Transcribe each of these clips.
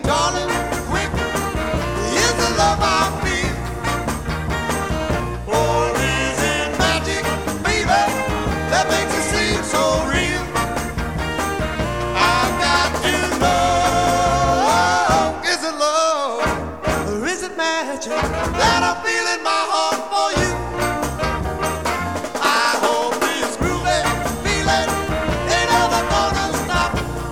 darling, quick, is the love I feel? Or is it magic, baby, that makes it seem so real? I've got to know, is it love or is it magic that I feel in my heart for you? I hope this groovy feeling ain't ever gonna stop.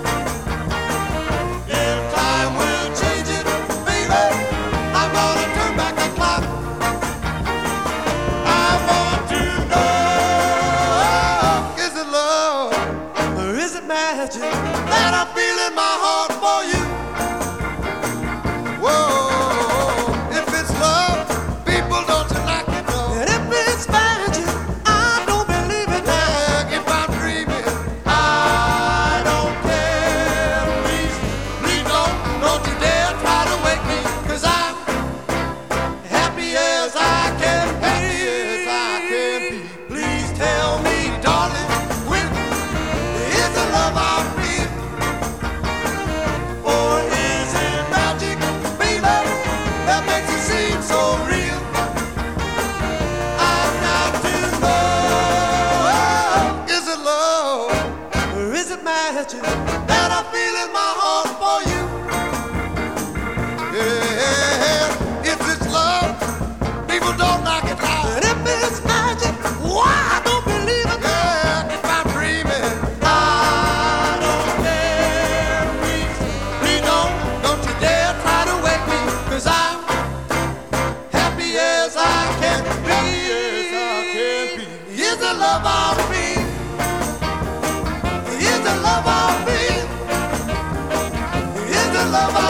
If time will change it, baby, I'm gonna turn back the clock. I want to know, is it love or is it magic that I feel in my heart for you? Whoa, if it's love, people, don't you like it, though? And if it's magic, I don't believe it now. Yeah, if I'm dreaming, I don't care. Please, please don't you dare try to wake me, 'cause I'm happy as I can be. Happy as I can be. Please tell me, darling, when is the love I feel? Or is it magic, baby, that makes it seem so real? I've got to know, is it love or is it magic that I feel in my heart for you? Yeah, if it's love, people don't knock it out. And if it's magic, why I don't believe it? Yeah, if I'm dreaming, I don't care. Please, please don't you dare try to wake me, 'cause I'm happy as I can be. Is the love I feel? Is the love I feel? Is the love I